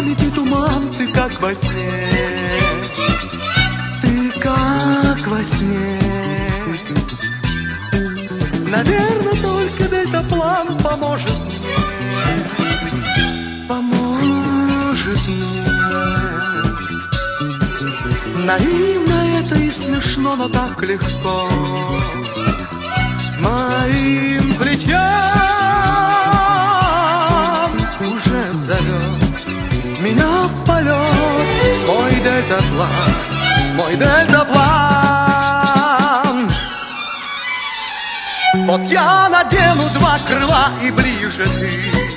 памяти туман, ты как во сне, ты как во сне. Наверное, только дельтаплан поможет мне, поможет мне. Наивно это и смешно, но так легко моим плечам уже зовет меня в полет мой дельтаплан, мой дельтаплан. Вот я надену два крыла, и ближе ты,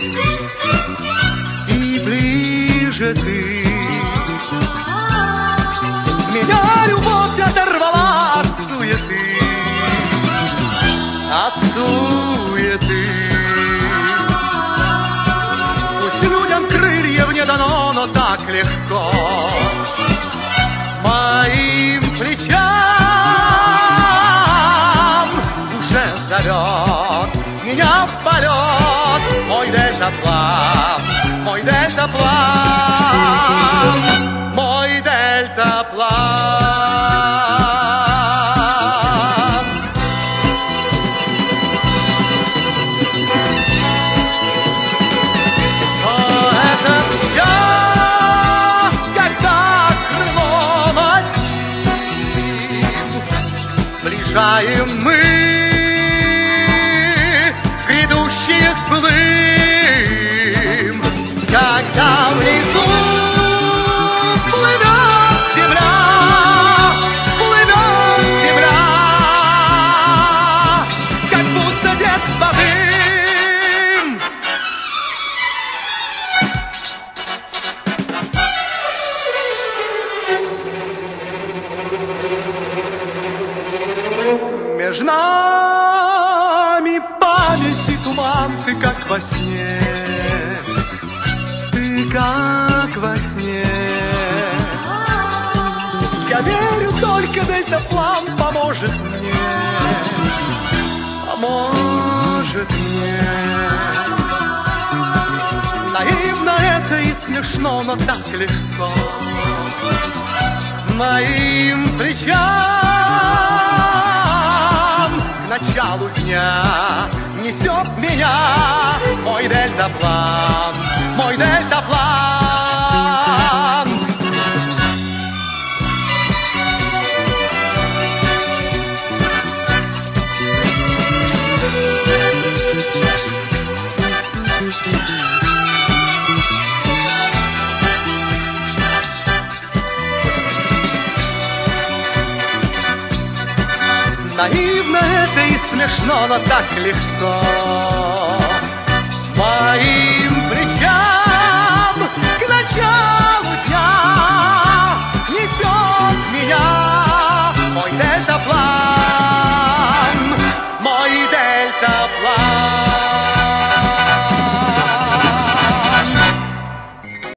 и ближе ты. Меня любовь оторвала от суеты, от суеты. Пусть людям крыльев не дано, но так легко моим плечам уже зовет меня в полет мой дельтаплан, мой дельтаплан, мой дельтаплан. Сближаем мы грядущие сплым, когда внизу плывет земля, как будто детство дым. Между нами памяти туман, ты как во сне, ты как во сне. Я верю, только дельтаплан поможет мне, поможет мне. Наивно это и смешно, но так легко моим плечам к началу дня несет меня мой дельтаплан, мой дельтаплан. Наивно это и смешно, но так легко мои